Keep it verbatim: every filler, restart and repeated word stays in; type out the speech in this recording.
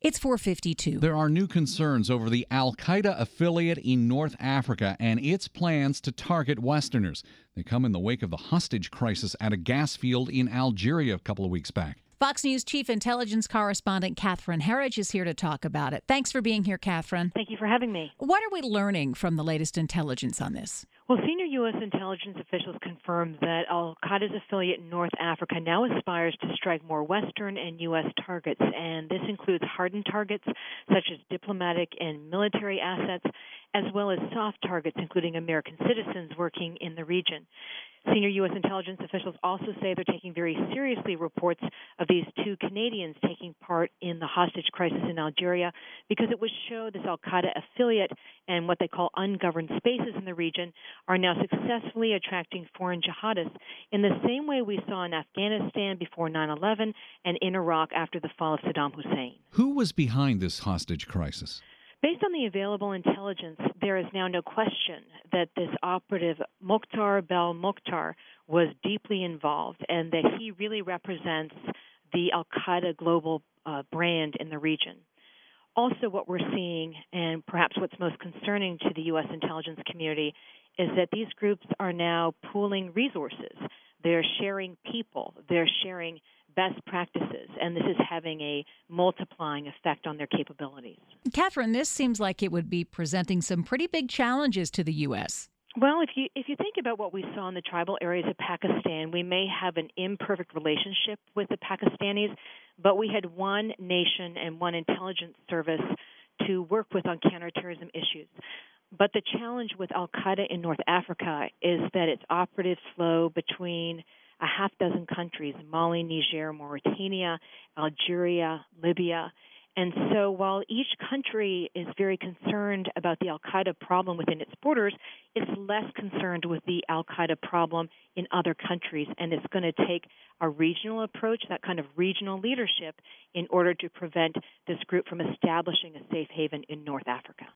It's four fifty-two. There are new concerns over the al-Qaeda affiliate in North Africa and its plans to target Westerners. They come in the wake of the hostage crisis at a gas field in Algeria a couple of weeks back. Fox News Chief Intelligence Correspondent Catherine Herridge is here to talk about it. Thanks for being here, Catherine. Thank you for having me. What are we learning from the latest intelligence on this? Well, senior U S intelligence officials confirmed that al-Qaeda's affiliate in North Africa now aspires to strike more Western and U S targets, and this includes hardened targets such as diplomatic and military assets, as well as soft targets, including American citizens working in the region. Senior U S intelligence officials also say they're taking very seriously reports of these two Canadians taking part in the hostage crisis in Algeria because it would show this al-Qaeda affiliate and what they call ungoverned spaces in the region are now successfully attracting foreign jihadists in the same way we saw in Afghanistan before nine eleven and in Iraq after the fall of Saddam Hussein. Who was behind this hostage crisis? Based on the available intelligence, there is now no question that this operative, Mokhtar Belmokhtar, was deeply involved and that he really represents the al-Qaeda global uh, brand in the region. Also, what we're seeing, and perhaps what's most concerning to the U S intelligence community, is that these groups are now pooling resources. They're sharing people. They're sharing best practices, and this is having a multiplying effect on their capabilities. Catherine, this seems like it would be presenting some pretty big challenges to the U S. Well, if you if you think about what we saw in the tribal areas of Pakistan, we may have an imperfect relationship with the Pakistanis, but we had one nation and one intelligence service to work with on counterterrorism issues. But the challenge with al-Qaeda in North Africa is that its operatives flow between a half dozen countries, Mali, Niger, Mauritania, Algeria, Libya. And so while each country is very concerned about the al-Qaeda problem within its borders, it's less concerned with the al-Qaeda problem in other countries. And it's going to take a regional approach, that kind of regional leadership, in order to prevent this group from establishing a safe haven in North Africa.